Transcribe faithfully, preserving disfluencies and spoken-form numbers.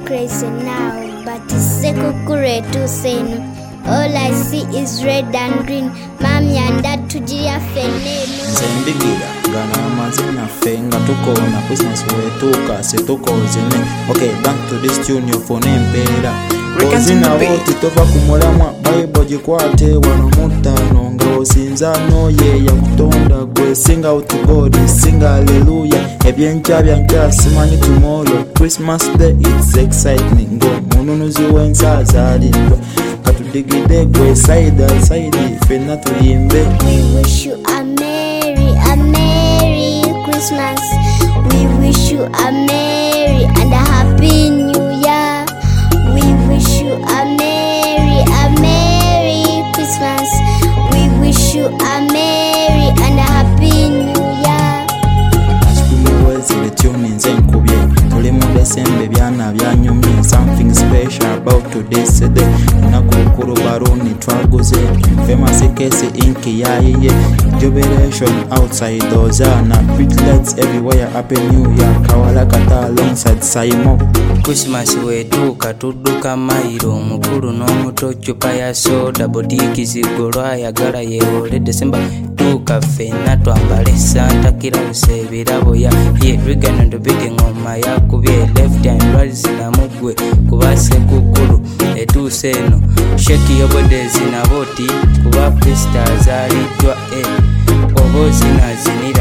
crazy now, but sekukure to say all I see is red and green. Mami and dad tujia feneno. Zendigira gana mazina fenga tuko na Christmas wetuka setuko zine. Okay, back to this tune your phone empera. Ozina woti tova kumulamwa Bible jikwate wanamutano ngao sinzano ye ya kutonda gwe sing out to God, sing hallelujah. Ebyencha byancha simanyi tomorrow. Christmas day it's exciting. Ngo mununuzi wenza zalidwa katudigide gwe side side fena tuyimbe. We wish you a merry, a merry Christmas. We wish you a merry and a happy new year. We wish you a merry, a merry Christmas. We wish you a merry and a happy new year. Ashkumuwezi letuni nze nkubye tuli mu Desembe byana byanyumye. Something special about today's day. Nakukuru baruni twaguze famous case inki yayiye jubilation outside Ozana pretty lights everywhere. Happy new year kawala kata alongside Saimo. Christmas wetuka tudduka mairo mukulu n'omuto chupa ya soda botiki zigolwa yagala yeole December tuka fena twambale Santa kirabuse ebirabo ya ye rigana ndobide ngoma yakubye left and right zinamugwe kubase kukulu etuse eno sheki yobode zinaboti kuba Krista zalidwa e obo zina zinira